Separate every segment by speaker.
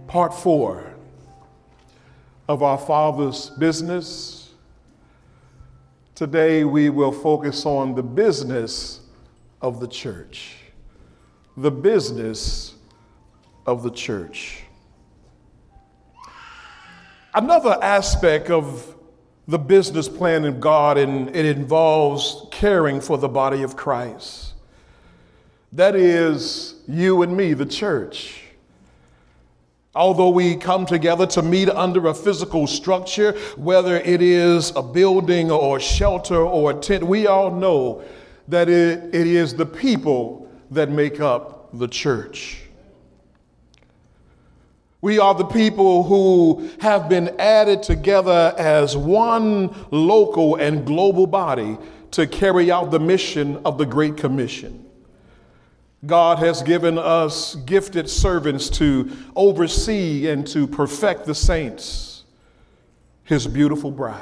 Speaker 1: Part 4 of our Father's business. Today we will focus on the business of the church. The business of the church. Another aspect of the business plan of God, and it involves caring for the body of Christ. That is you and me, the church. Although we come together to meet under a physical structure, whether it is a building or a shelter or a tent, we all know that it is the people that make up the church. We are the people who have been added together as one local and global body to carry out the mission of the Great Commission. God has given us gifted servants to oversee and to perfect the saints, his beautiful bride.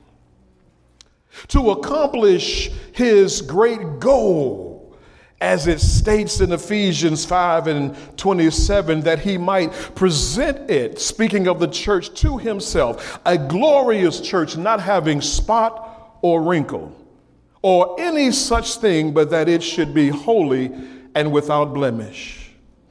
Speaker 1: To accomplish his great goal, as it states in Ephesians 5:27, that he might present it, speaking of the church, to himself, a glorious church, not having spot or wrinkle or any such thing, but that it should be holy and without blemish.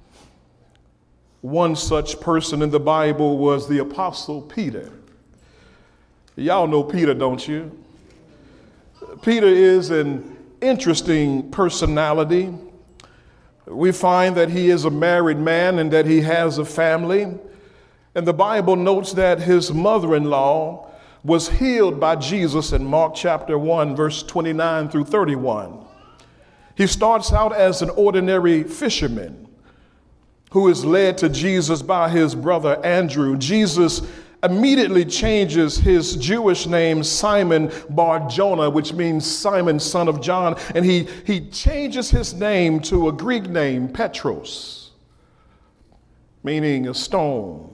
Speaker 1: One such person in the Bible was the Apostle Peter. Y'all know Peter, don't you? Peter is an interesting personality. We find that he is a married man and that he has a family. And the Bible notes that his mother-in-law was healed by Jesus in Mark chapter 1, verse 29 through 31. He starts out as an ordinary fisherman who is led to Jesus by his brother Andrew. Jesus immediately changes his Jewish name Simon Bar-Jonah, which means Simon, son of John, and he changes his name to a Greek name, Petros, meaning a stone.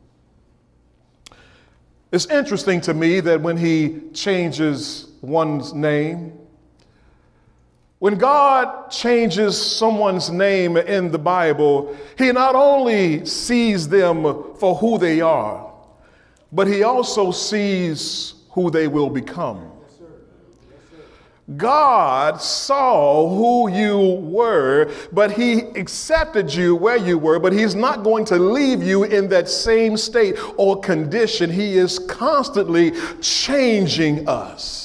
Speaker 1: It's interesting to me that when he changes one's name, when God changes someone's name in the Bible, he not only sees them for who they are, but he also sees who they will become. God saw who you were, but he accepted you where you were, but he's not going to leave you in that same state or condition. He is constantly changing us.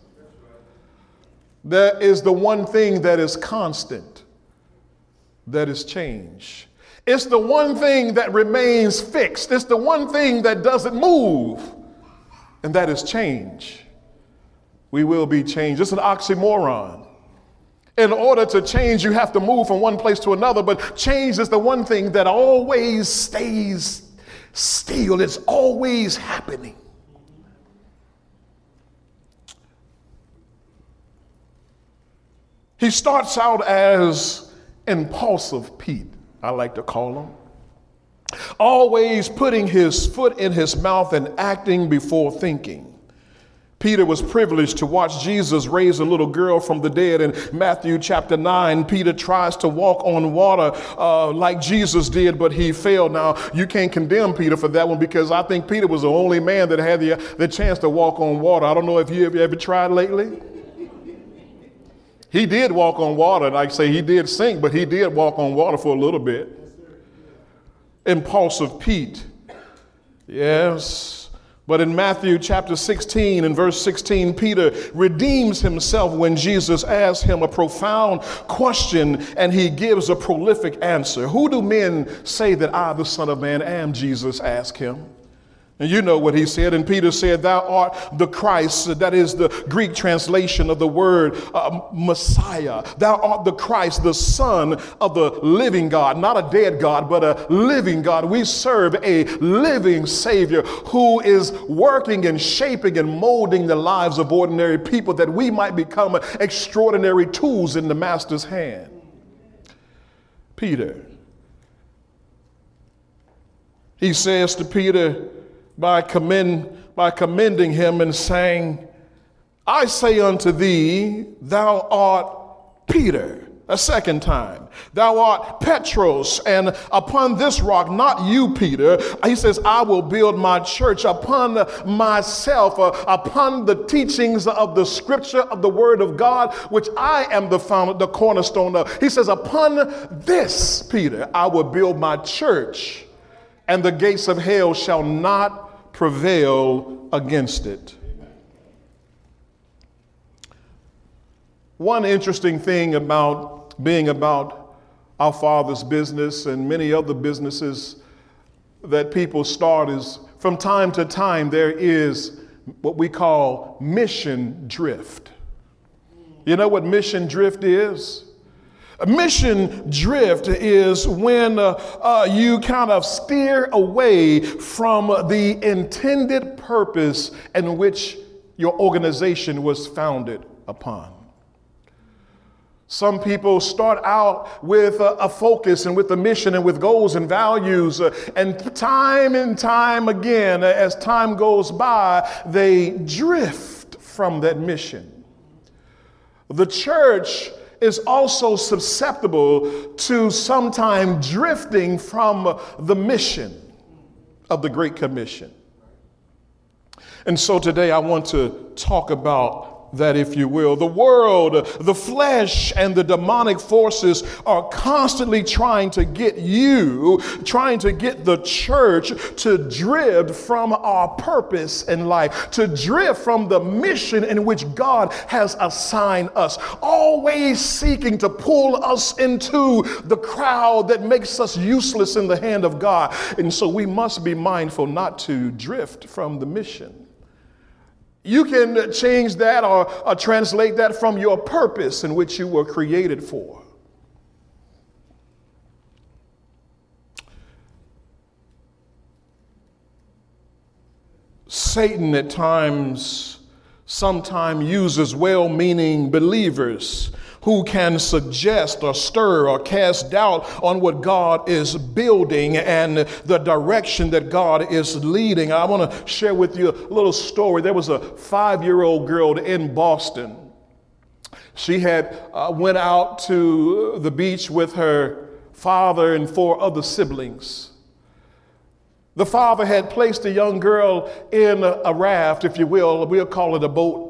Speaker 1: That is the one thing that is constant, that is change. It's the one thing that remains fixed. It's the one thing that doesn't move, and that is change. We will be changed. It's an oxymoron. In order to change, you have to move from one place to another, but change is the one thing that always stays still. It's always happening. He starts out as impulsive Pete, I like to call him, always putting his foot in his mouth and acting before thinking. Peter was privileged to watch Jesus raise a little girl from the dead. In Matthew chapter 9, Peter tries to walk on water like Jesus did, but he failed. Now, you can't condemn Peter for that one, because I think Peter was the only man that had the chance to walk on water. I don't know if you have ever tried lately. He did walk on water, and I say he did sink, but he did walk on water for a little bit. Impulsive Pete. Yes. But in Matthew chapter 16 and verse 16, Peter redeems himself when Jesus asks him a profound question, and he gives a prolific answer. Who do men say that I, the Son of Man, am? Jesus asked him. And you know what he said. And Peter said, thou art the Christ. That is the Greek translation of the word Messiah. Thou art the Christ, the Son of the living God. Not a dead God, but a living God. We serve a living Savior who is working and shaping and molding the lives of ordinary people, that we might become extraordinary tools in the Master's hand. Peter. He says to Peter, by commending him and saying, I say unto thee, thou art Peter. A second time, thou art Petros, and upon this rock, not you, Peter, he says, I will build my church upon myself, upon the teachings of the scripture of the word of God, which I am the cornerstone of. He says, upon this, Peter, I will build my church, and the gates of hell shall not prevail against it. One interesting thing about being about our Father's business and many other businesses that people start is from time to time there is what we call mission drift. You know what mission drift is? A mission drift is when you kind of steer away from the intended purpose in which your organization was founded upon. Some people start out with a focus and with a mission and with goals and values, and time again, as time goes by, they drift from that mission. The church is also susceptible to sometime drifting from the mission of the Great Commission. And so today I want to talk about that, if you will. The world, the flesh, and the demonic forces are constantly trying to get the church to drift from our purpose in life, to drift from the mission in which God has assigned us, always seeking to pull us into the crowd that makes us useless in the hand of God. And so we must be mindful not to drift from the mission. You can change that or translate that from your purpose in which you were created for. Satan at sometimes uses well-meaning believers who can suggest or stir or cast doubt on what God is building and the direction that God is leading. I want to share with you a little story. There was a 5-year-old girl in Boston. She had went out to the beach with her father and 4 other siblings. The father had placed a young girl in a raft, if you will. We'll call it a boat.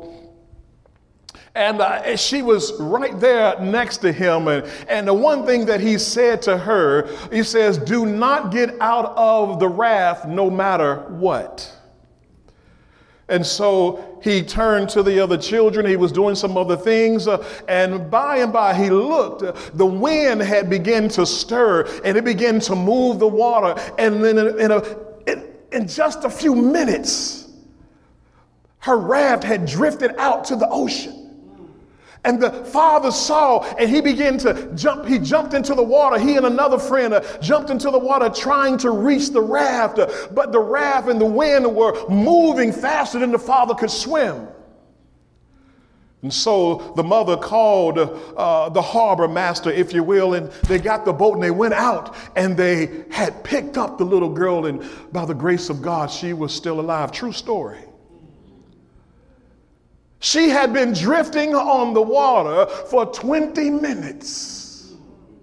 Speaker 1: And she was right there next to him. And the one thing that he said to her, he says, do not get out of the raft no matter what. And so he turned to the other children. He was doing some other things. And by he looked. The wind had begun to stir and it began to move the water. And then in just a few minutes, her raft had drifted out to the ocean. And the father saw, and he began to jump. He jumped into the water. He and another friend jumped into the water trying to reach the raft. But the raft and the wind were moving faster than the father could swim. And so the mother called the harbor master, if you will, and they got the boat and they went out and they had picked up the little girl. And by the grace of God, she was still alive. True story. She had been drifting on the water for 20 minutes.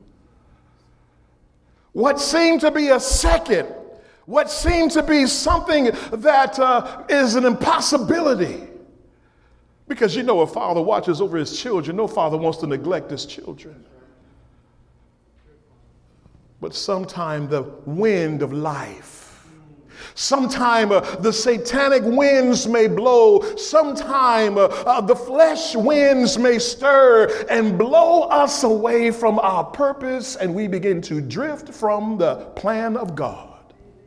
Speaker 1: What seemed to be a second, what seemed to be something that is an impossibility. Because you know, a father watches over his children. No father wants to neglect his children. But sometime the wind of life, sometime the satanic winds may blow. Sometime the flesh winds may stir and blow us away from our purpose, and we begin to drift from the plan of God.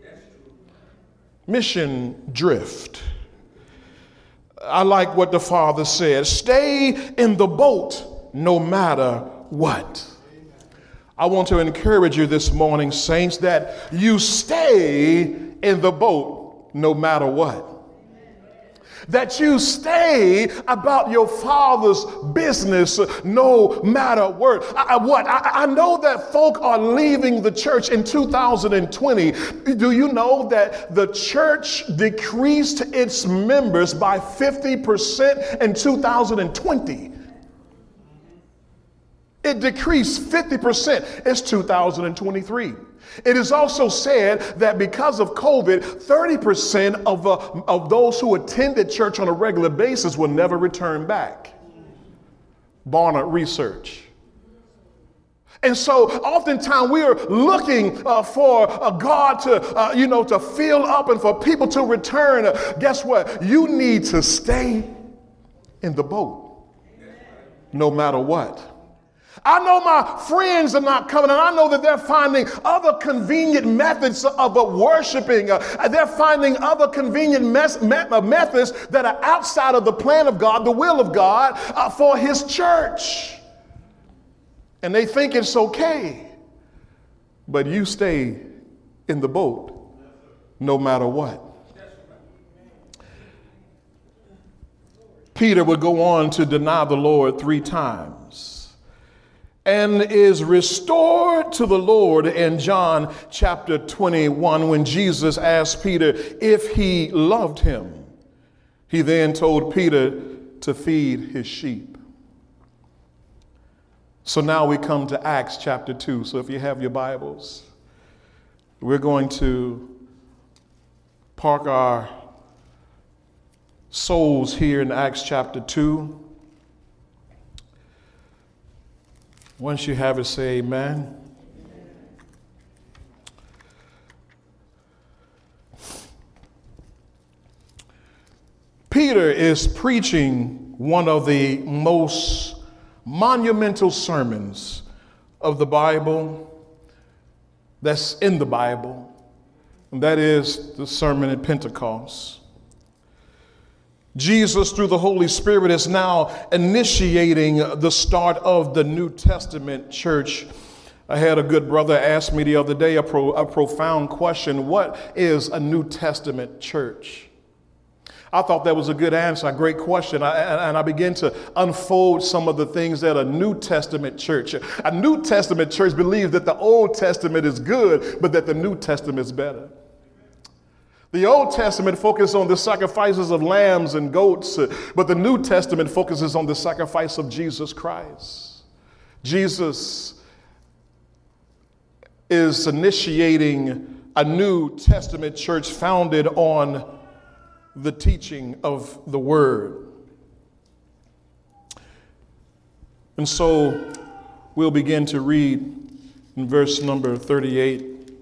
Speaker 1: Mission drift. I like what the father said. Stay in the boat no matter what. I want to encourage you this morning, saints, that you stay in the boat no matter what. That you stay about your father's business no matter what. I know that folk are leaving the church in 2020. Do you know that the church decreased its members by 50% in 2020? It decreased 50%. It's 2023. It is also said that because of COVID, 30% of those who attended church on a regular basis will never return back. Barna Research. And so oftentimes we are looking for God to fill up and for people to return. Guess what? You need to stay in the boat no matter what. I know my friends are not coming, and I know that they're finding other convenient methods of worshiping. They're finding other convenient methods that are outside of the plan of God, the will of God for his church. And they think it's okay, but you stay in the boat no matter what. Peter would go on to deny the Lord 3 times and is restored to the Lord in John chapter 21 when Jesus asked Peter if he loved him. He then told Peter to feed his sheep. So now we come to Acts chapter 2. So if you have your Bibles, we're going to park our souls here in Acts chapter 2. Once you have it, say amen. Peter is preaching one of the most monumental sermons of the Bible that's in the Bible, and that is the sermon at Pentecost. Jesus, through the Holy Spirit, is now initiating the start of the New Testament church. I had a good brother ask me the other day a profound question: what is a New Testament church? I thought that was a good answer, a great question. And I began to unfold some of the things that a New Testament church. A New Testament church believes that the Old Testament is good, but that the New Testament is better. The Old Testament focuses on the sacrifices of lambs and goats, but the New Testament focuses on the sacrifice of Jesus Christ. Jesus is initiating a New Testament church founded on the teaching of the word. And so we'll begin to read in verse number 38.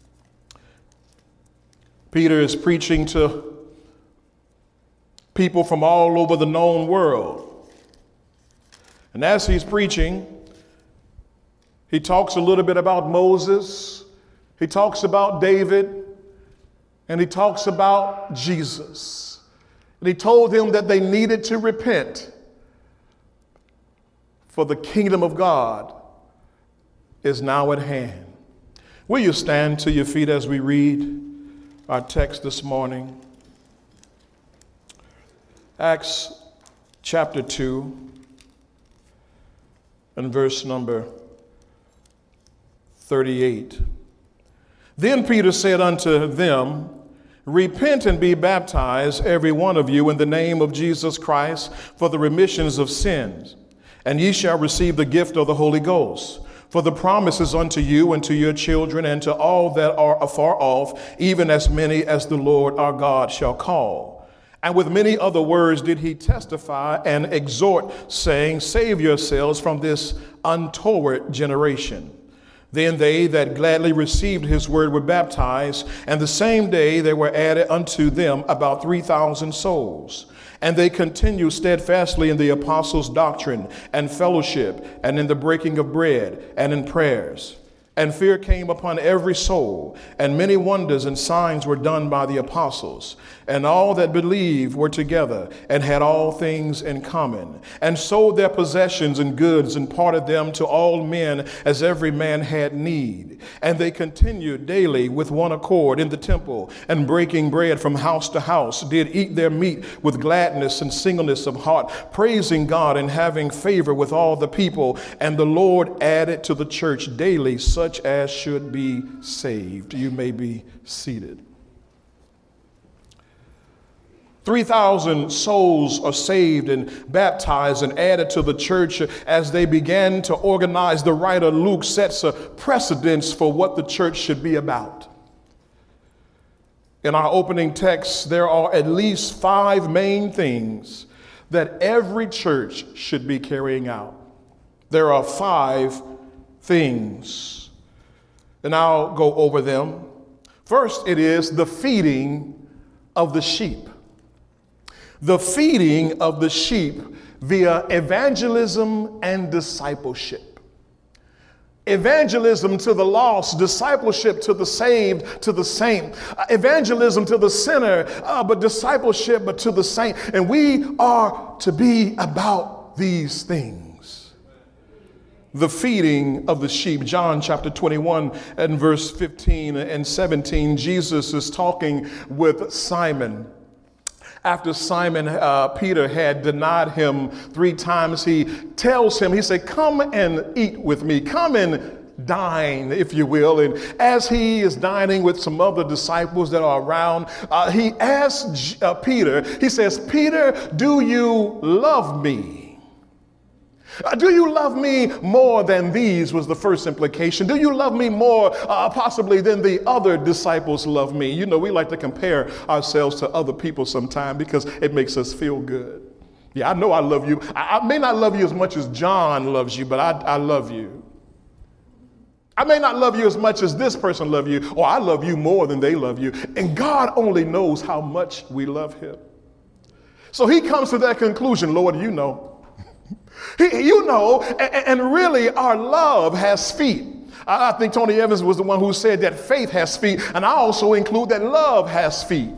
Speaker 1: Peter is preaching to people from all over the known world. And as he's preaching, he talks a little bit about Moses. He talks about David. And he talks about Jesus. And he told them that they needed to repent, for the kingdom of God is now at hand. Will you stand to your feet as we read our text this morning? Acts chapter 2 and verse number 38. Then Peter said unto them, Repent and be baptized, every one of you, in the name of Jesus Christ, for the remissions of sins, and ye shall receive the gift of the Holy Ghost. For the promise is unto you and to your children and to all that are afar off, even as many as the Lord our God shall call. And with many other words did he testify and exhort, saying, Save yourselves from this untoward generation. Then they that gladly received his word were baptized, and the same day there were added unto them about 3,000 souls. And they continued steadfastly in the apostles' doctrine and fellowship, and in the breaking of bread, and in prayers. And fear came upon every soul, and many wonders and signs were done by the apostles. And all that believed were together, and had all things in common, and sold their possessions and goods, and parted them to all men as every man had need. And they continued daily with one accord in the temple, and breaking bread from house to house, did eat their meat with gladness and singleness of heart, praising God and having favor with all the people. And the Lord added to the church daily such as should be saved. You may be seated. 3,000 souls are saved and baptized and added to the church as they began to organize. The writer Luke sets a precedence for what the church should be about. In our opening text, there are at least 5 main things that every church should be carrying out. There are 5 things, and I'll go over them. First, it is the feeding of the sheep. The feeding of the sheep via evangelism and discipleship. Evangelism to the lost, discipleship to the saved, to the saint. Evangelism to the sinner, but discipleship but to the saint. And we are to be about these things. The feeding of the sheep. John chapter 21 and verse 15 and 17, Jesus is talking with Simon. After Simon Peter had denied him 3 times, he tells him, he said, come and eat with me. Come and dine, if you will. And as he is dining with some other disciples that are around, he asks Peter, he says, Peter, do you love me? Do you love me more than these, was the first implication. Do you love me more possibly than the other disciples love me? You know, we like to compare ourselves to other people sometimes because it makes us feel good. Yeah, I know I love you. I may not love you as much as John loves you, but I love you. I may not love you as much as this person loves you, or I love you more than they love you. And God only knows how much we love him. So he comes to that conclusion, Lord, you know. You know, and really our love has feet. I think Tony Evans was the one who said that faith has feet, and I also include that love has feet.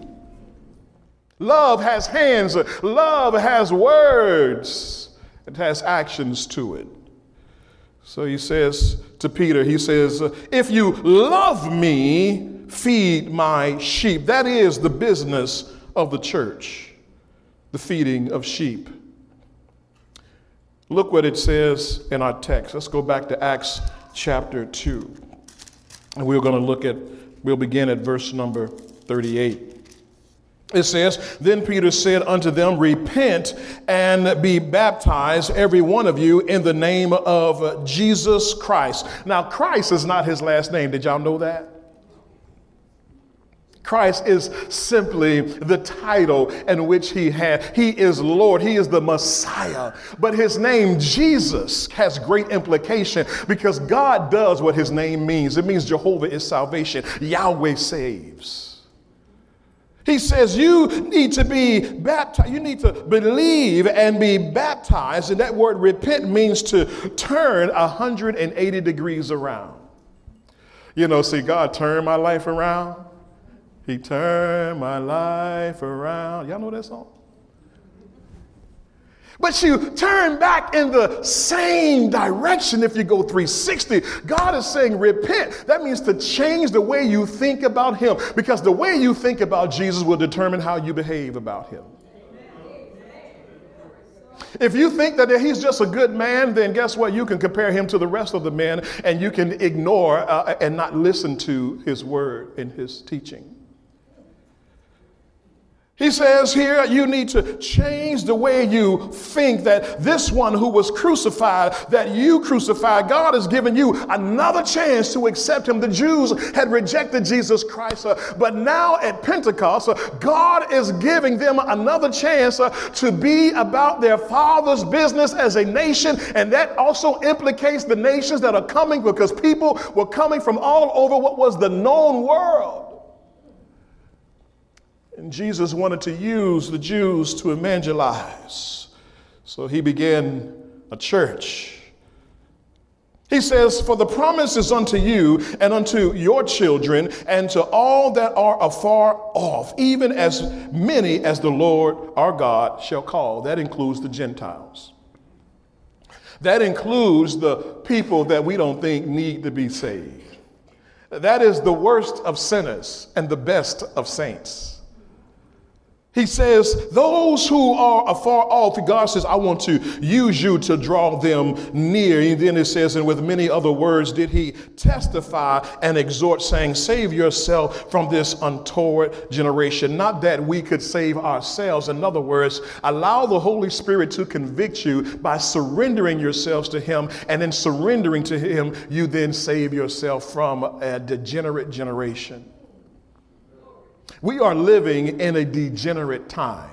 Speaker 1: Love has hands. Love has words. It has actions to it. So he says to Peter, he says, if you love me, feed my sheep. That is the business of the church, the feeding of sheep. Look what it says in our text. Let's go back to Acts chapter 2. And we'll begin at verse number 38. It says, then Peter said unto them, repent and be baptized, every one of you, in the name of Jesus Christ. Now, Christ is not his last name. Did y'all know that? Christ is simply the title in which he had. He is Lord. He is the Messiah. But his name, Jesus, has great implication because God does what his name means. It means Jehovah is salvation. Yahweh saves. He says you need to be baptized. You need to believe and be baptized. And that word repent means to turn 180 degrees around. You know, see, God turned my life around. He turned my life around. Y'all know that song? But you turn back in the same direction if you go 360. God is saying repent. That means to change the way you think about him, because the way you think about Jesus will determine how you behave about him. If you think that he's just a good man, then guess what? You can compare him to the rest of the men, and you can ignore and not listen to his word and his teaching. He says here, you need to change the way you think, that this one who was crucified, that you crucified, God has given you another chance to accept him. The Jews had rejected Jesus Christ, but now at Pentecost, God is giving them another chance to be about their Father's business as a nation. And that also implicates the nations that are coming, because people were coming from all over what was the known world. And Jesus wanted to use the Jews to evangelize. So he began a church. He says, for the promise is unto you and unto your children and to all that are afar off, even as many as the Lord our God shall call. That includes the Gentiles. That includes the people that we don't think need to be saved. That is the worst of sinners and the best of saints. He says, those who are afar off, God says, I want to use you to draw them near. And then it says, and with many other words did he testify and exhort, saying, save yourself from this untoward generation. Not that we could save ourselves. In other words, allow the Holy Spirit to convict you by surrendering yourselves to him. And in surrendering to him, you then save yourself from a degenerate generation. We are living in a degenerate time.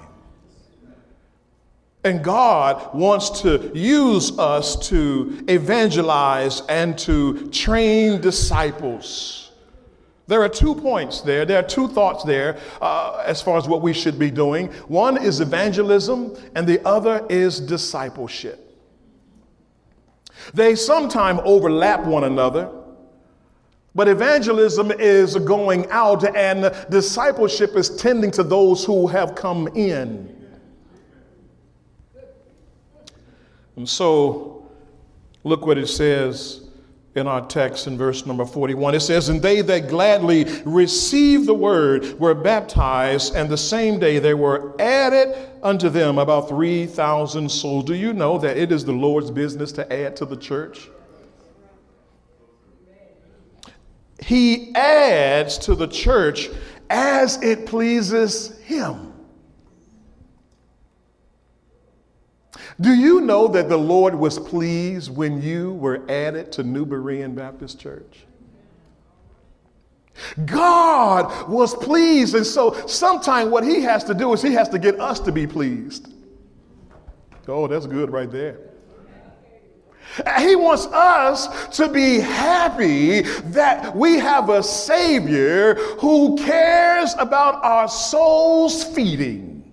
Speaker 1: And God wants to use us to evangelize and to train disciples. There are 2 points there. There are 2 thoughts there as far as what we should be doing. One is evangelism and the other is discipleship. They sometimes overlap one another. But evangelism is going out and discipleship is tending to those who have come in. And so look what it says in our text in verse number 41. It says, and they that gladly received the word were baptized, and the same day there were added unto them about 3,000 souls. Do you know that it is the Lord's business to add to the church? He adds to the church as it pleases him. Do you know that the Lord was pleased when you were added to New Berean Baptist Church? God was pleased. And so sometimes what he has to do is he has to get us to be pleased. Oh, that's good right there. He wants us to be happy that we have a Savior who cares about our souls feeding.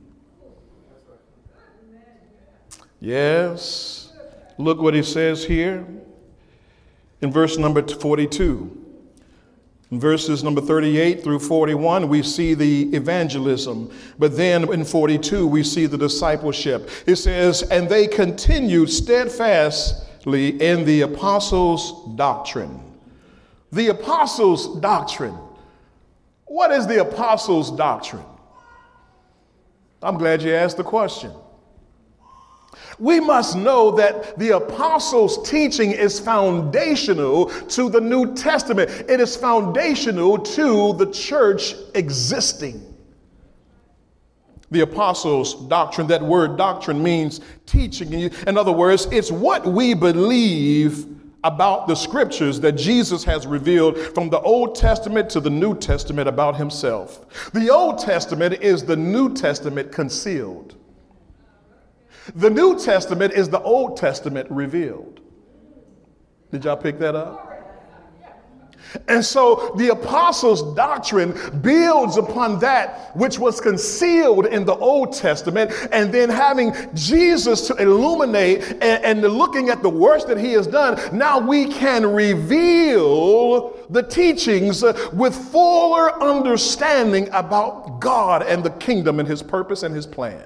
Speaker 1: Yes. Look what he says here in verse number 42. In verses number 38 through 41, we see the evangelism. But then in 42, we see the discipleship. It says, and they continued steadfastly in the apostles' doctrine. The apostles' doctrine. What is the apostles' doctrine? I'm glad you asked the question. We must know that the apostles' teaching is foundational to the New Testament. It is foundational to the church existing. The apostles' doctrine, that word doctrine means teaching. In other words, it's what we believe about the scriptures that Jesus has revealed from the Old Testament to the New Testament about himself. The Old Testament is the New Testament concealed. The New Testament is the Old Testament revealed. Did y'all pick that up? And so the apostles' doctrine builds upon that which was concealed in the Old Testament, and then having Jesus to illuminate and looking at the works that he has done, now we can reveal the teachings with fuller understanding about God and the kingdom and his purpose and his plan.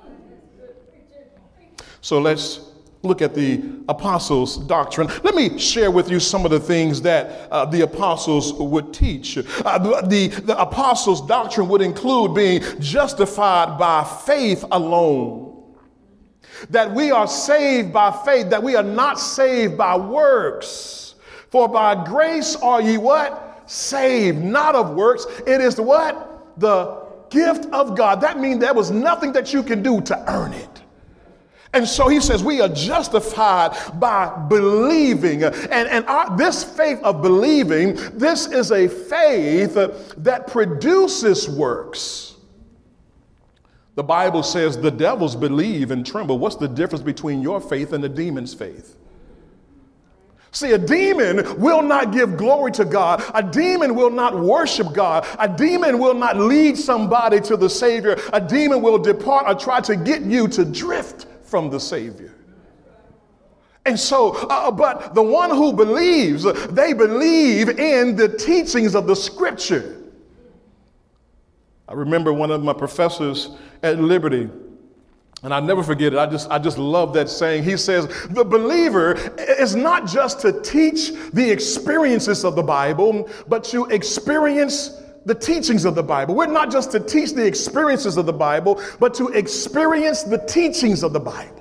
Speaker 1: So let's look at the apostles' doctrine. Let me share with you some of the things that the apostles would teach. The apostles' doctrine would include being justified by faith alone. That we are saved by faith, that we are not saved by works. For by grace are ye what? Saved, not of works. It is what? The gift of God. That means there was nothing that you can do to earn it. And so he says we are justified by believing. This faith of believing, this is a faith that produces works. The Bible says the devils believe and tremble. What's the difference between your faith and the demon's faith? See, a demon will not give glory to God. A demon will not worship God. A demon will not lead somebody to the Savior. A demon will depart or try to get you to drift from the Savior. And so, but the one who believes, they believe in the teachings of the scripture. I remember one of my professors at Liberty, and I never forget it. I just love that saying. He says, the believer is not just to teach the experiences of the Bible, but to experience the teachings of the Bible. We're not just to teach the experiences of the Bible, but to experience the teachings of the Bible.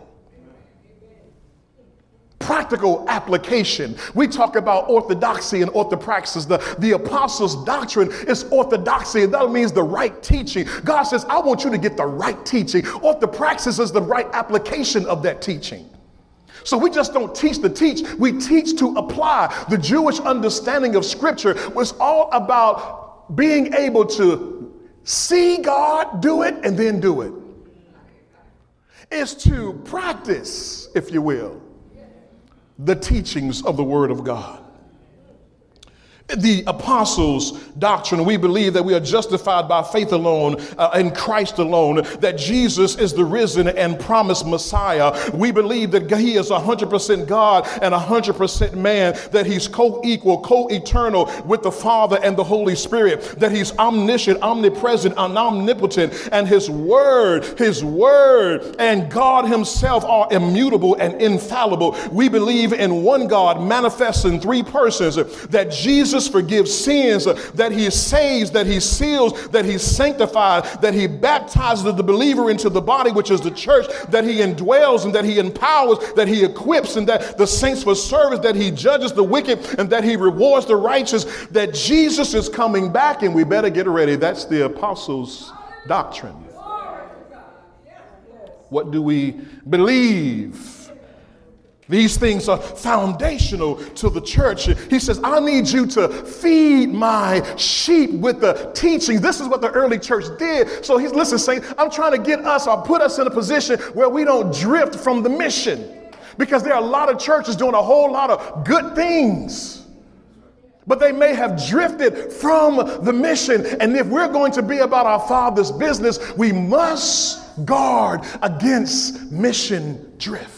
Speaker 1: Practical application. We talk about orthodoxy and orthopraxis. The apostles' doctrine is orthodoxy. That means the right teaching. God says, I want you to get the right teaching. Orthopraxis is the right application of that teaching. So we just don't teach to teach. We teach to apply. The Jewish understanding of Scripture was all about being able to see God do it and then do it. It's to practice, if you will, the teachings of the Word of God. The apostles' doctrine, we believe that we are justified by faith alone, in Christ alone, that Jesus is the risen and promised Messiah. We believe that he is 100% God and 100% man, that he's co-equal, co-eternal with the Father and the Holy Spirit, that he's omniscient, omnipresent, and omnipotent, and his word and God himself are immutable and infallible. We believe in one God manifest in three persons, that Jesus forgives sins, that he saves, that he seals, that he sanctifies, that he baptizes the believer into the body, which is the church, that he indwells and that he empowers, that he equips, and that the saints for service, that he judges the wicked and that he rewards the righteous, that Jesus is coming back and we better get ready. That's the apostles' doctrine. What do we believe? These things are foundational to the church. He says, I need you to feed my sheep with the teachings. This is what the early church did. So he's saying, I'm trying to get us or put us in a position where we don't drift from the mission. Because there are a lot of churches doing a whole lot of good things, but they may have drifted from the mission. And if we're going to be about our Father's business, we must guard against mission drift.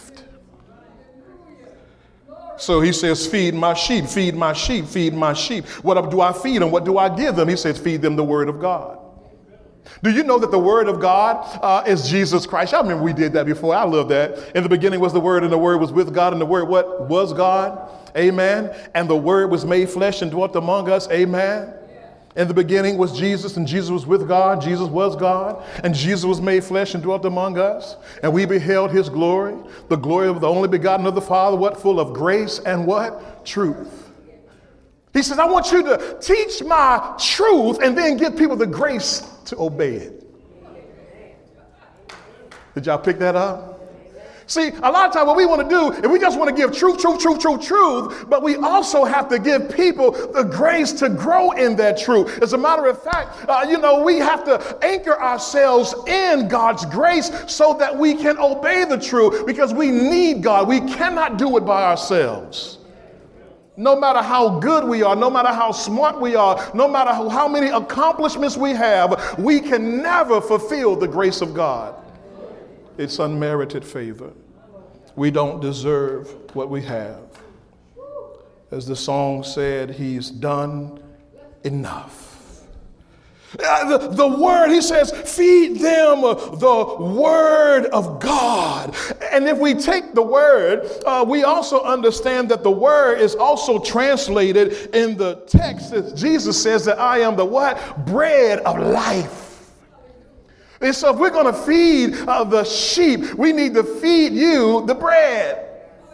Speaker 1: So he says, feed my sheep, feed my sheep, feed my sheep. What do I feed them? What do I give them? He says, feed them the word of God. Do you know that the word of God is Jesus Christ? I remember we did that before. I love that. In the beginning was the word, and the word was with God, and the word what was God? Amen. And the word was made flesh and dwelt among us. Amen. In the beginning was Jesus, and Jesus was with God. Jesus was God, and Jesus was made flesh and dwelt among us. And we beheld his glory, the glory of the only begotten of the Father, what? Full of grace and what? Truth. He says, I want you to teach my truth and then give people the grace to obey it. Did y'all pick that up? See, a lot of times what we want to do is we just want to give truth, but we also have to give people the grace to grow in that truth. As a matter of fact, we have to anchor ourselves in God's grace so that we can obey the truth, because we need God. We cannot do it by ourselves. No matter how good we are, no matter how smart we are, no matter how many accomplishments we have, we can never fulfill the grace of God. It's unmerited favor. We don't deserve what we have. As the song said, he's done enough. The word, he says, feed them the word of God. And if we take the word, we also understand that the word is also translated in the text. Jesus says that I am the what? Bread of life. And so if we're going to feed the sheep, we need to feed you the bread.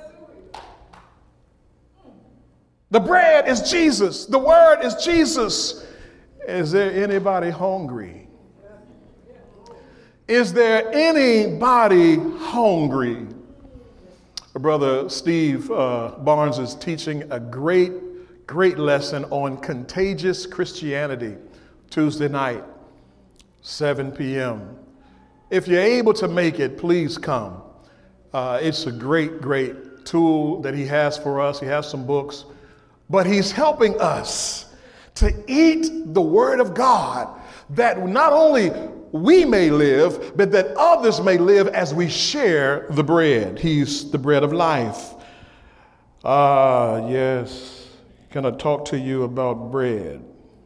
Speaker 1: The bread is Jesus. The word is Jesus. Is there anybody hungry? Is there anybody hungry? Brother Steve Barnes is teaching a great lesson on contagious Christianity Tuesday night. 7 p.m. If you're able to make it, please come. It's a great tool that he has for us. He has some books, but he's helping us to eat the word of God, that not only we may live, but that others may live as we share the bread. He's the bread of life. Yes. Can I talk to you about bread?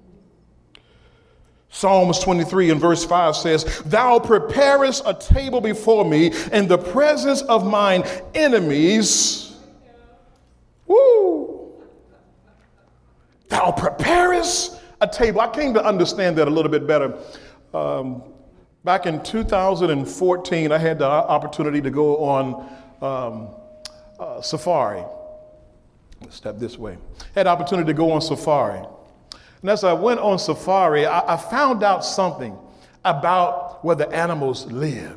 Speaker 1: Psalms 23 and verse 5 says, Thou preparest a table before me in the presence of mine enemies. Woo! Thou preparest a table. I came to understand that a little bit better. Back in 2014, I had the opportunity to go on safari. Let's step this way. Had the opportunity to go on safari. And as I went on safari, I found out something about where the animals live.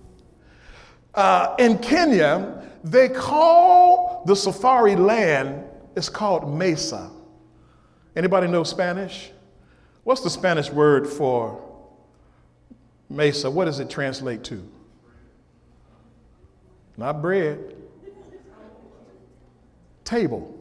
Speaker 1: In Kenya, they call the safari land, it's called mesa. Anybody know Spanish? What's the Spanish word for mesa? What does it translate to? Not bread. Table.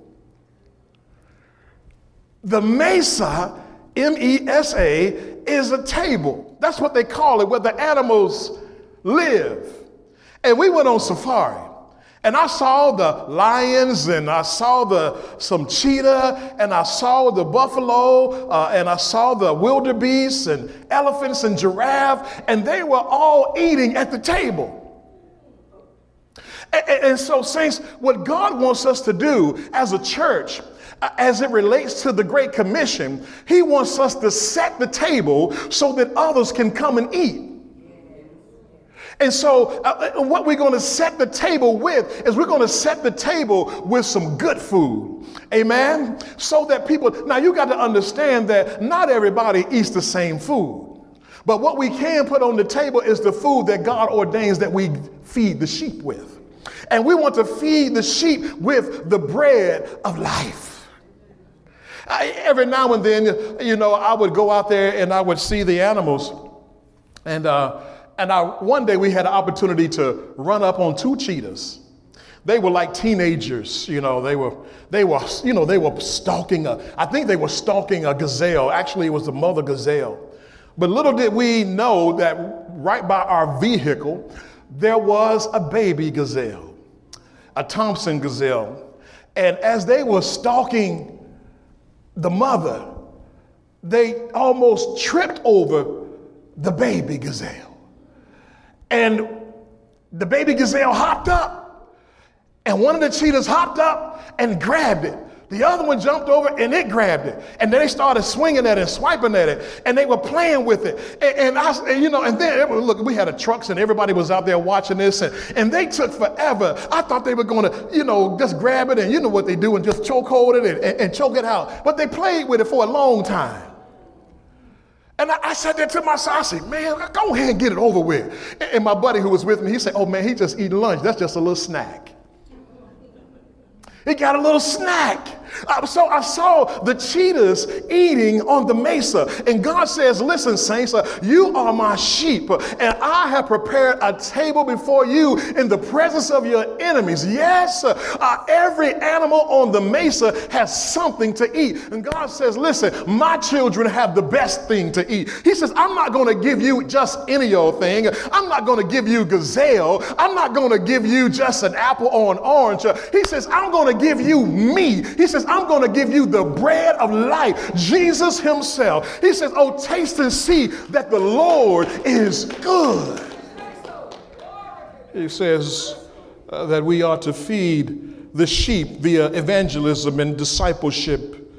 Speaker 1: The mesa, M-E-S-A, is a table. That's what they call it, where the animals live. And we went on safari. And I saw the lions, and I saw some cheetah, and I saw the buffalo, and I saw the wildebeest, and elephants, and giraffe, and they were all eating at the table. And so, saints, what God wants us to do as a church, as it relates to the Great Commission, He wants us to set the table so that others can come and eat. And so what we're going to set the table with is we're going to set the table with some good food. Amen? So that people, now you got to understand that not everybody eats the same food. But what we can put on the table is the food that God ordains that we feed the sheep with. And we want to feed the sheep with the bread of life. Every now and then, I would go out there and I would see the animals. And one day we had an opportunity to run up on two cheetahs. They were like teenagers, they were stalking I think they were stalking a gazelle. Actually, it was the mother gazelle. But little did we know that right by our vehicle, there was a baby gazelle, a Thompson gazelle. And as they were stalking the mother, they almost tripped over the baby gazelle. And the baby gazelle hopped up, and one of the cheetahs hopped up and grabbed it. The other one jumped over and it grabbed it. And then they started swinging at it and swiping at it, and they were playing with it. And then look, we had trucks and everybody was out there watching this, and they took forever. I thought they were going to, just grab it, and you know what they do, and just choke hold it and choke it out. But they played with it for a long time. And I said that to myself. I said, man, go ahead and get it over with. And my buddy who was with me, he said, oh man, he just eating lunch. That's just a little snack. He got a little snack. So I saw the cheetahs eating on the mesa. And God says, listen, saints, you are my sheep, and I have prepared a table before you in the presence of your enemies. Yes, every animal on the mesa has something to eat. And God says, listen, my children have the best thing to eat. He says, I'm not going to give you just any old thing. I'm not going to give you gazelle. I'm not going to give you just an apple or an orange. He says, I'm going to give you me. He says, I'm going to give you the bread of life, Jesus himself. He says, oh, taste and see that the Lord is good. He says that we are to feed the sheep via evangelism and discipleship.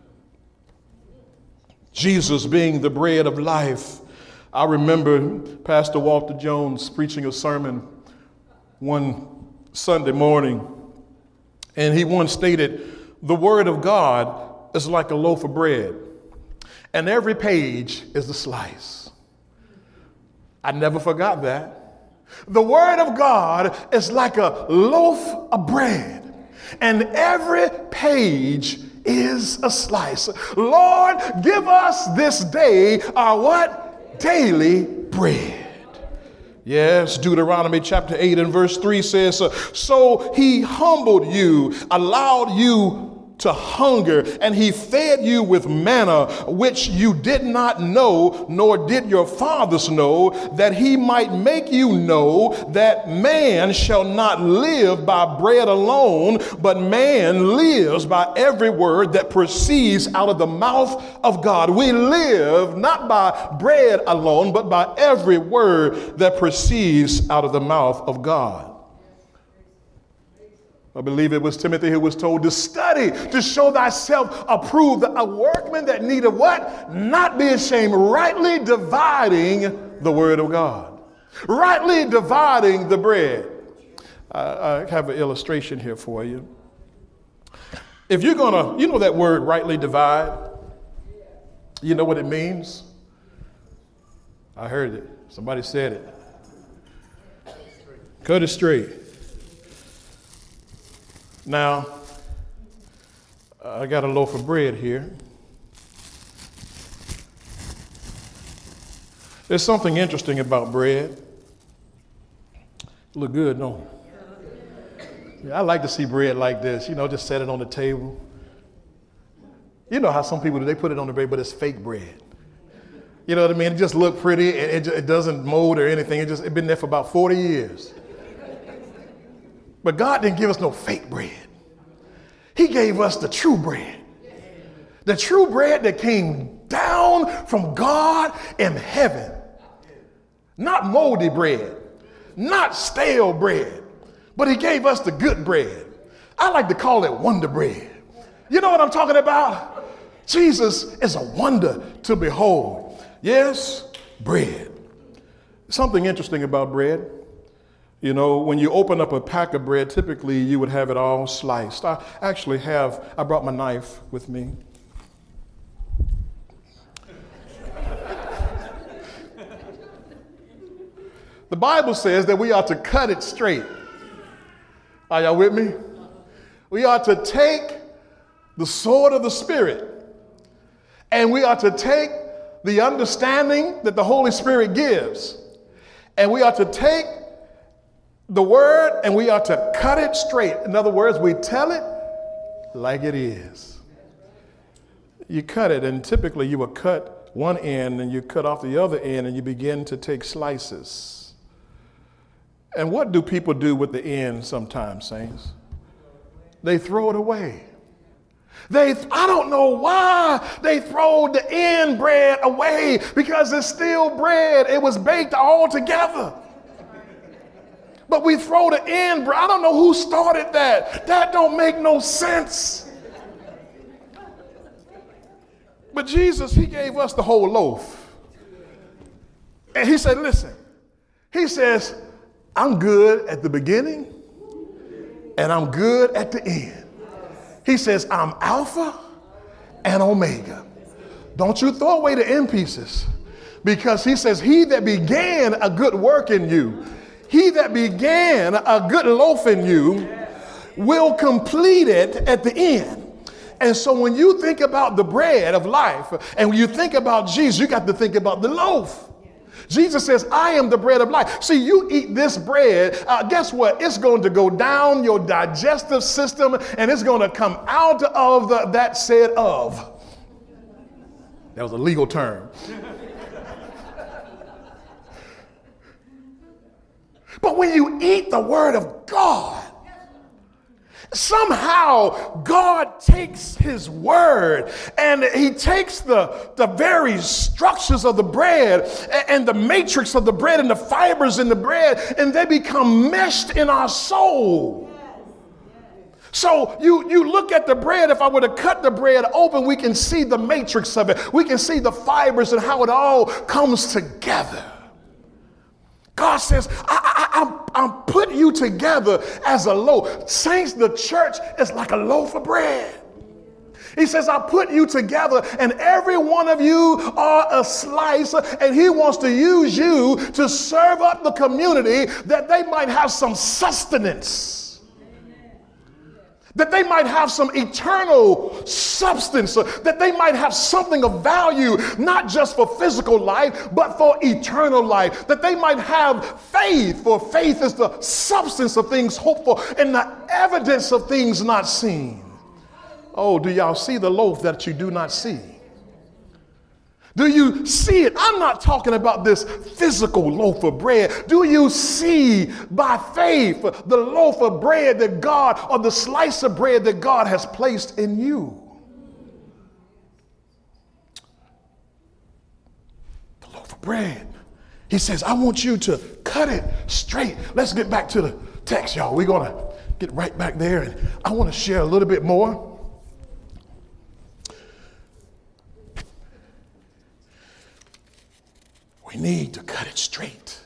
Speaker 1: Jesus being the bread of life. I remember Pastor Walter Jones preaching a sermon one Sunday morning, and he once stated, the word of God is like a loaf of bread, and every page is a slice. I never forgot that. The word of God is like a loaf of bread, and every page is a slice. Lord, give us this day our what? Daily bread. Yes, Deuteronomy chapter 8 and verse 3 says, so he humbled you, allowed you to hunger, and he fed you with manna, which you did not know, nor did your fathers know, that he might make you know that man shall not live by bread alone, but man lives by every word that proceeds out of the mouth of God. We live not by bread alone, but by every word that proceeds out of the mouth of God. I believe it was Timothy who was told to study, to show thyself approved, a workman that needed what? Not be ashamed, rightly dividing the word of God. Rightly dividing the bread. I have an illustration here for you. If you're you know that word rightly divide? You know what it means? I heard it. Somebody said it. Cut it straight. Now, I got a loaf of bread here. There's something interesting about bread. Look good, don't it? Yeah, I like to see bread like this, just set it on the table. You know how some people do, they put it on the bread, but it's fake bread. You know what I mean? It just look pretty, it doesn't mold or anything. It's been there for about 40 years. But God didn't give us no fake bread. He gave us the true bread. The true bread that came down from God in heaven. Not moldy bread, not stale bread, but he gave us the good bread. I like to call it wonder bread. You know what I'm talking about? Jesus is a wonder to behold. Yes, bread. Something interesting about bread. When you open up a pack of bread, typically you would have it all sliced. I brought my knife with me. The Bible says that we ought to cut it straight. Are y'all with me? We ought to take the sword of the Spirit, and we ought to take the understanding that the Holy Spirit gives, and we ought to take the word and we ought to cut it straight. In other words, we tell it like it is. You cut it, and typically you will cut one end and you cut off the other end and you begin to take slices. And what do people do with the end sometimes, saints? They throw it away. I don't know why they throw the end bread away, because it's still bread. It was baked all together. But we throw the end bread. I don't know who started that. That don't make no sense. But Jesus, he gave us the whole loaf. And he said, listen, he says, I'm good at the beginning and I'm good at the end. He says, I'm Alpha and Omega. Don't you throw away the end pieces, because he says, he that began a good work in you, he that began a good loaf in you will complete it at the end. And so when you think about the bread of life and when you think about Jesus, you got to think about the loaf. Jesus says, I am the bread of life. See, you eat this bread, guess what? It's going to go down your digestive system and it's going to come out of that said of. That was a legal term. But when you eat the word of God, somehow God takes his word and he takes the very structures of the bread and the matrix of the bread and the fibers in the bread, and they become meshed in our soul. So you look at the bread. If I were to cut the bread open, we can see the matrix of it. We can see the fibers and how it all comes together. God says, I'm putting you together as a loaf. Saints, the church is like a loaf of bread. He says, I put you together and every one of you are a slice, and he wants to use you to serve up the community that they might have some sustenance. That they might have some eternal substance, that they might have something of value, not just for physical life, but for eternal life. That they might have faith, for faith is the substance of things hoped for and the evidence of things not seen. Oh, do y'all see the loaf that you do not see? Do you see it? I'm not talking about this physical loaf of bread. Do you see by faith the loaf of bread that God, or the slice of bread that God has placed in you? The loaf of bread. He says, I want you to cut it straight. Let's get back to the text, y'all. We're going to get right back there, and I want to share a little bit more. We need to cut it straight.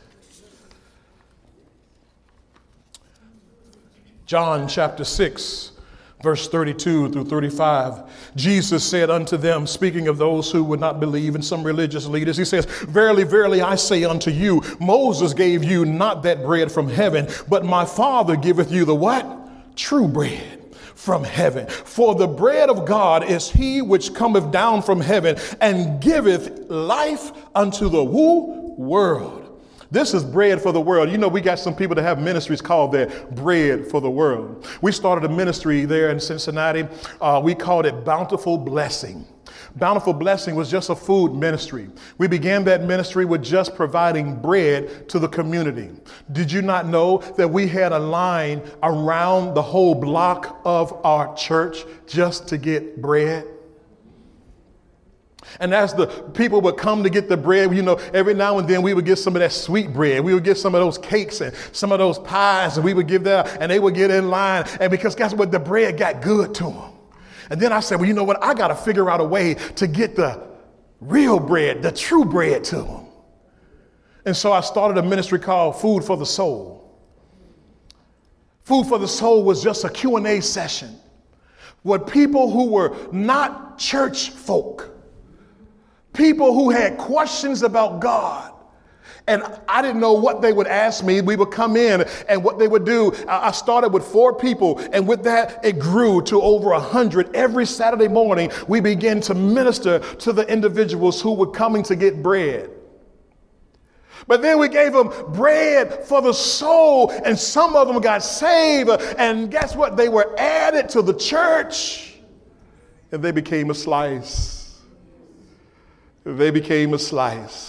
Speaker 1: John chapter 6, verse 32 through 35. Jesus said unto them, speaking of those who would not believe, and some religious leaders, he says, verily, verily, I say unto you, Moses gave you not that bread from heaven, but my Father giveth you the what? True bread from heaven. For the bread of God is he which cometh down from heaven and giveth life unto the world. This is bread for the world. You know, we got some people that have ministries called that bread for the world. We started a ministry there in Cincinnati. We called it Bountiful Blessing. Bountiful Blessing was just a food ministry. We began that ministry with just providing bread to the community. Did you not know that we had a line around the whole block of our church just to get bread? And as the people would come to get the bread, you know, every now and then we would get some of that sweet bread. We would get some of those cakes and some of those pies, and we would give that, and they would get in line. And because guess what? The bread got good to them. And then I said, well, you know what? I got to figure out a way to get the real bread, the true bread to them. And so I started a ministry called Food for the Soul. Food for the Soul was just a Q&A session with people who were not church folk, people who had questions about God. And I didn't know what they would ask me. We would come in, and what they would do, I started with 4 people, and with that, it grew to over 100. Every Saturday morning, we began to minister to the individuals who were coming to get bread. But then we gave them bread for the soul, and some of them got saved. And guess what? They were added to the church, and they became a slice. They became a slice.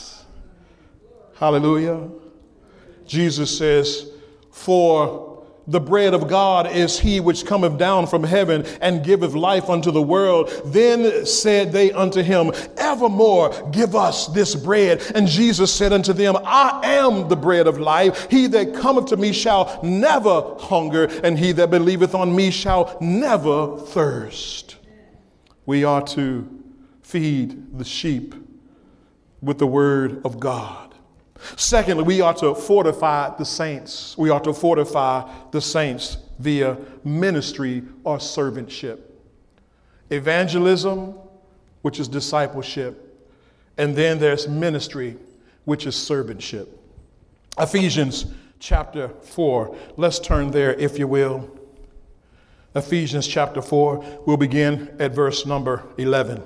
Speaker 1: Hallelujah. Jesus says, for the bread of God is he which cometh down from heaven and giveth life unto the world. Then said they unto him, evermore give us this bread. And Jesus said unto them, I am the bread of life. He that cometh to me shall never hunger, and he that believeth on me shall never thirst. We are to feed the sheep with the word of God. Secondly, we are to fortify the saints. We are to fortify the saints via ministry or servantship. Evangelism, which is discipleship, and then there's ministry, which is servantship. Ephesians chapter 4. Let's turn there, if you will. Ephesians chapter 4. We'll begin at verse number 11.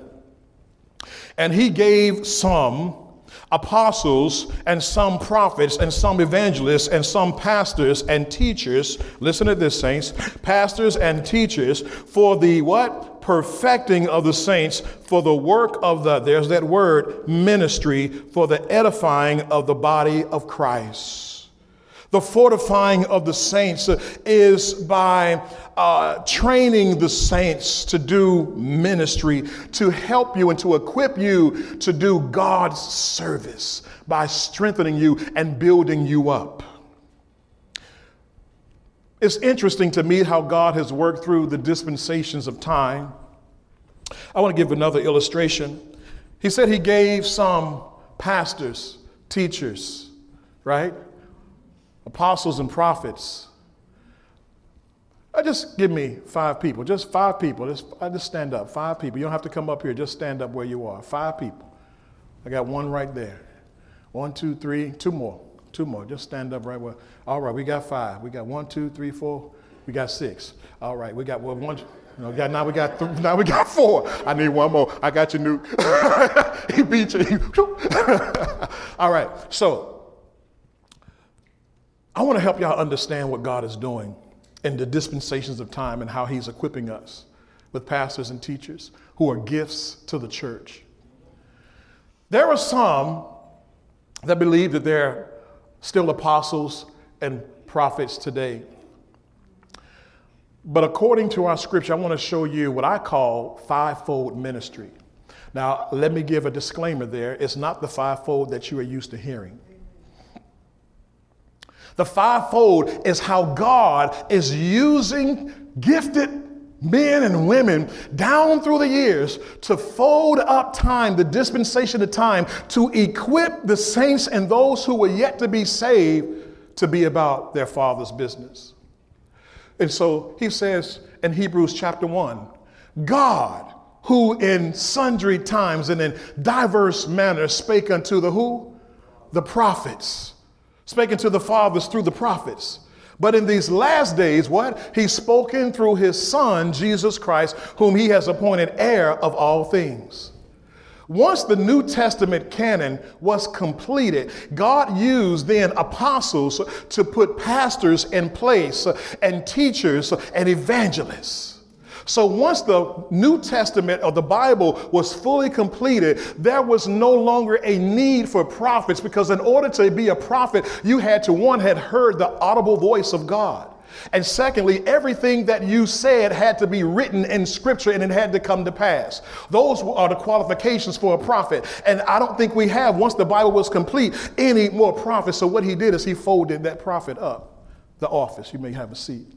Speaker 1: And he gave some apostles, and some prophets, and some evangelists, and some pastors and teachers. Listen to this, saints. Pastors and teachers for the what? Perfecting of the saints, for the work of the, there's that word, ministry, for the edifying of the body of Christ. The fortifying of the saints is by training the saints to do ministry, to help you and to equip you to do God's service by strengthening you and building you up. It's interesting to me how God has worked through the dispensations of time. I want to give another illustration. He said he gave some pastors, teachers, right? Apostles and prophets. Just give me 5 people, just 5 people. Just stand up, 5 people. You don't have to come up here, just stand up where you are. 5 people. I got one right there. 1, 2, 3, 2 more. 2 more, just stand up right where. All right, we got 5. We got 1, 2, 3, 4. We got 6. All right, we got one. Now we got 4. I need one more. I got you, Nuke. He beat you. All right, so I want to help y'all understand what God is doing in the dispensations of time and how he's equipping us with pastors and teachers who are gifts to the church. There are some that believe that they're still apostles and prophets today. But according to our scripture, I want to show you what I call fivefold ministry. Now, let me give a disclaimer there. It's not the fivefold that you are used to hearing. The fivefold is how God is using gifted men and women down through the years to fold up time, the dispensation of time, to equip the saints and those who were yet to be saved to be about their Father's business. And so he says in Hebrews chapter 1, God, who in sundry times and in diverse manners spake unto the who? The prophets. Spake unto the fathers through the prophets. But in these last days, what? He's spoken through his Son, Jesus Christ, whom he has appointed heir of all things. Once the New Testament canon was completed, God used then apostles to put pastors in place and teachers and evangelists. So once the New Testament or the Bible was fully completed, there was no longer a need for prophets, because in order to be a prophet, you had to, one, had heard the audible voice of God. And secondly, everything that you said had to be written in scripture and it had to come to pass. Those are the qualifications for a prophet. And I don't think we have, once the Bible was complete, any more prophets. So what he did is he folded that prophet up, the office. You may have a seat.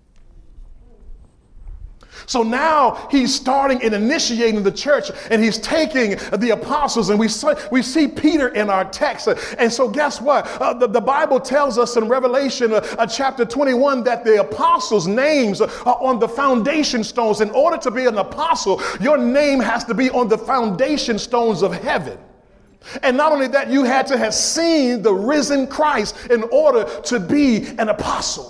Speaker 1: So now he's starting and initiating the church, and he's taking the apostles, and we see Peter in our text. And so guess what? The Bible tells us in Revelation chapter 21 that the apostles' names are on the foundation stones. In order to be an apostle, your name has to be on the foundation stones of heaven. And not only that, you had to have seen the risen Christ in order to be an apostle.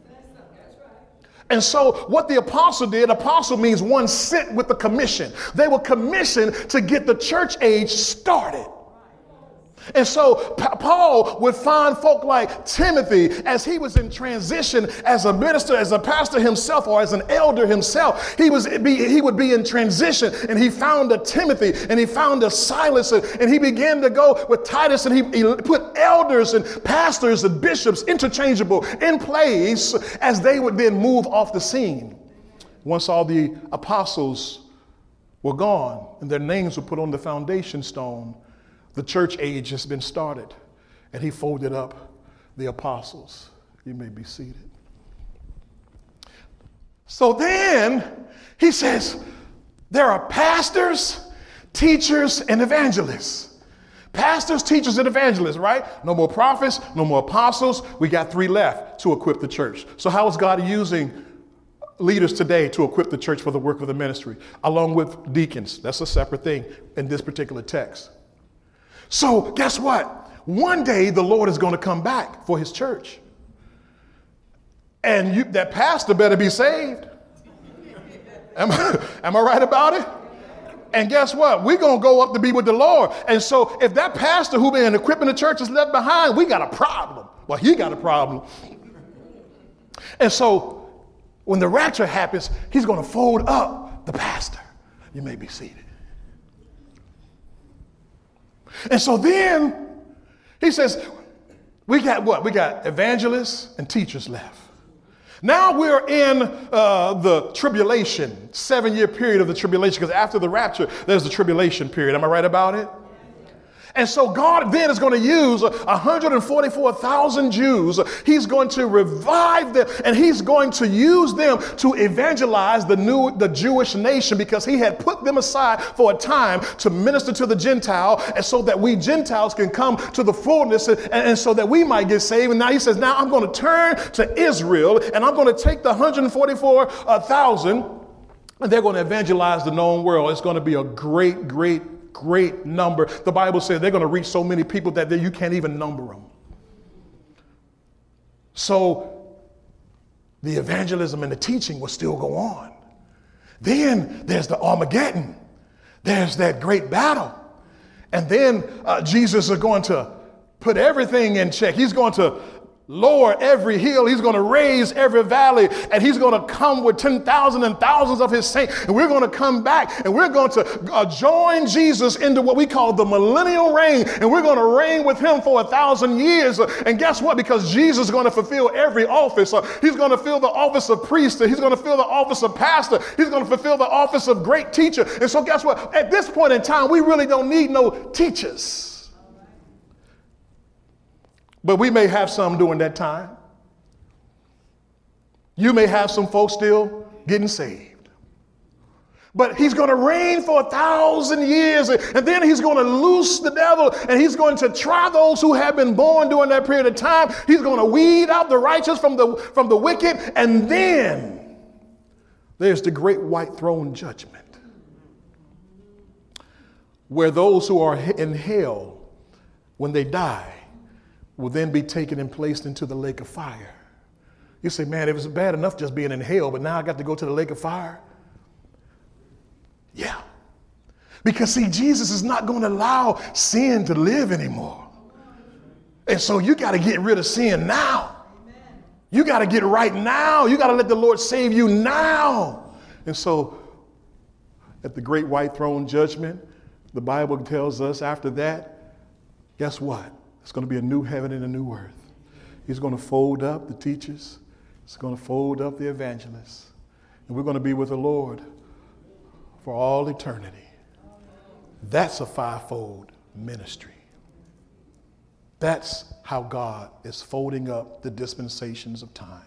Speaker 1: And so what the apostle did, apostle means one sent with the commission. They were commissioned to get the church age started. And so Paul would find folk like Timothy as he was in transition as a minister, as a pastor himself, or as an elder himself. He would be in transition, and he found a Timothy and he found a Silas, and he began to go with Titus, and he put elders and pastors and bishops interchangeable in place as they would then move off the scene. Once all the apostles were gone and their names were put on the foundation stone, the church age has been started, and he folded up the apostles. You may be seated. So then he says, there are pastors, teachers, and evangelists. Pastors, teachers, and evangelists, right? No more prophets, no more apostles. We got 3 left to equip the church. So how is God using leaders today to equip the church for the work of the ministry, along with deacons? That's a separate thing in this particular text. So guess what? One day the Lord is going to come back for his church. And that pastor better be saved. Am I right about it? And guess what? We're going to go up to be with the Lord. And so if that pastor who been equipping the church is left behind, we got a problem. Well, he got a problem. And so when the rapture happens, he's going to fold up the pastor. You may be seated. And so then he says, we got what? We got evangelists and teachers left. Now we're in the tribulation, 7-year period of the tribulation, because after the rapture, there's the tribulation period. Am I right about it? And so God then is going to use 144,000 Jews. He's going to revive them, and he's going to use them to evangelize the Jewish nation, because he had put them aside for a time to minister to the Gentile, and so that we Gentiles can come to the fullness, and so that we might get saved. And now he says, now I'm going to turn to Israel, and I'm going to take the 144,000, and they're going to evangelize the known world. It's going to be a great number. The Bible says they're going to reach so many people that you can't even number them. So the evangelism and the teaching will still go on. Then there's the Armageddon. There's that great battle. And then Jesus is going to put everything in check. He's going to lower every hill. He's going to raise every valley, and he's going to come with 10,000 and thousands of his saints. And we're going to come back, and we're going to join Jesus into what we call the millennial reign. And we're going to reign with him for 1,000 years. And guess what? Because Jesus is going to fulfill every office. He's going to fill the office of priest. He's going to fill the office of pastor. He's going to fulfill the office of great teacher. And so guess what? At this point in time, we really don't need no teachers. But we may have some during that time. You may have some folks still getting saved. But he's going to reign for 1,000 years, and then he's going to loose the devil, and he's going to try those who have been born during that period of time. He's going to weed out the righteous from the wicked, and then there's the great white throne judgment, where those who are in hell, when they die, will then be taken and placed into the lake of fire. You say, man, it was bad enough just being in hell, but now I got to go to the lake of fire? Yeah. Because see, Jesus is not going to allow sin to live anymore. And so you got to get rid of sin now. You got to get right now. You got to let the Lord save you now. And so at the great white throne judgment, the Bible tells us after that, guess what? It's going to be a new heaven and a new earth. He's going to fold up the teachers. He's going to fold up the evangelists. And we're going to be with the Lord for all eternity. That's a fivefold ministry. That's how God is folding up the dispensations of time.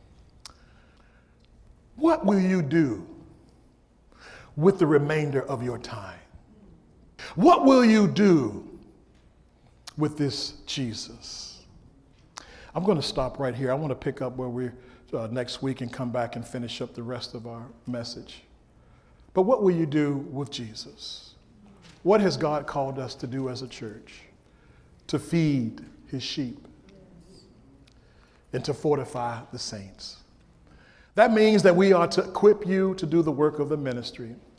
Speaker 1: What will you do with the remainder of your time? What will you do with this Jesus? I'm going to stop right here. I want to pick up where we're next week and come back and finish up the rest of our message. But what will you do with Jesus? What has God called us to do as a church? To feed his sheep and to fortify the saints. That means that we are to equip you to do the work of the ministry.